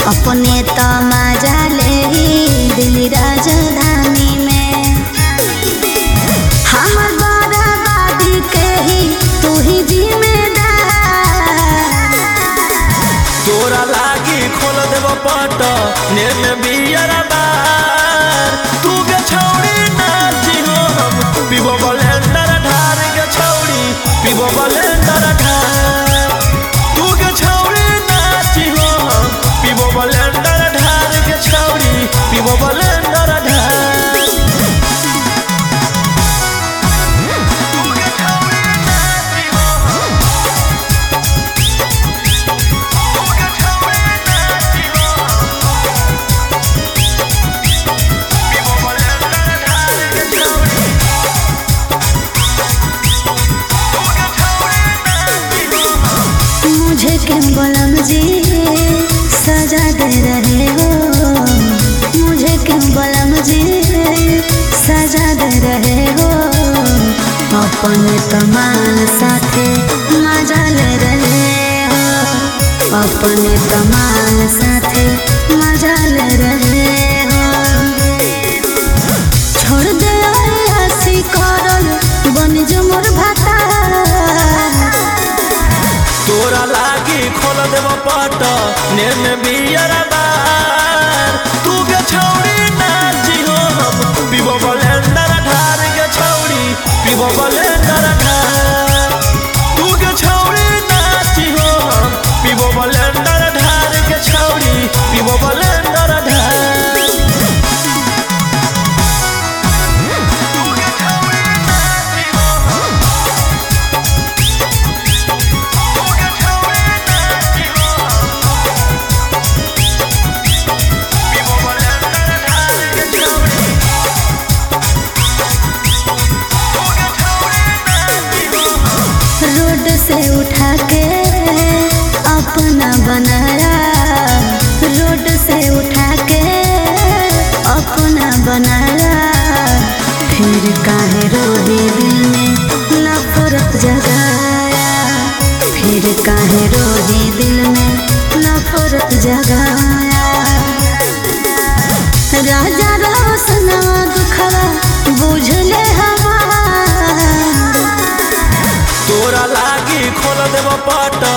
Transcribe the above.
अपने तो मजा ले दिल्ली राजधानी में। हमर बर्बादी के ही तू ही जिम्मेदार। तोरा लागी खोल देव पट ने में बियर बार। तू के छौड़ी नाची हो हम पीबो ब्लेंडर ढार के छौड़ी पीबो ब्लेंडर ढार। तू के छौड़ी नाची हो हम पीबो ब्लेंडर ढार के छौड़ी पीबो ब्लेंडर ढार। मुझे क्यों बलम जी सजा दे रहे हो। मुझे क्यों बलम जी सजा दे रहे हो। अपने कमाल साथे मजा ले रहे हो। अपने कमाल साथे मजा ले रहे हो। छोड़ दे हंसी करल बन जो मोर भाता। तोरा लागी खोल देव पट ने में बियर बार। तू के छौड़ी नाची हो हम पीबो ब्लेंडर ढार के छौड़ी पीबो ब्लेंडर ढार। तू के छौड़ी नाची हो हम पीबो ब्लेंडर ढार के छौड़ी पीबो ब्लेंडर ढार। रोड से उठा के अपना बनाया। रोड से उठा के अपना बनाया। फिर काहे रोही दिल में नफरत जगाया। फिर काहे रोही दिल में नफरत जगाया। राजा रोशना दुखवा बुझ ले हमार। तोरा लागी खोल देव पट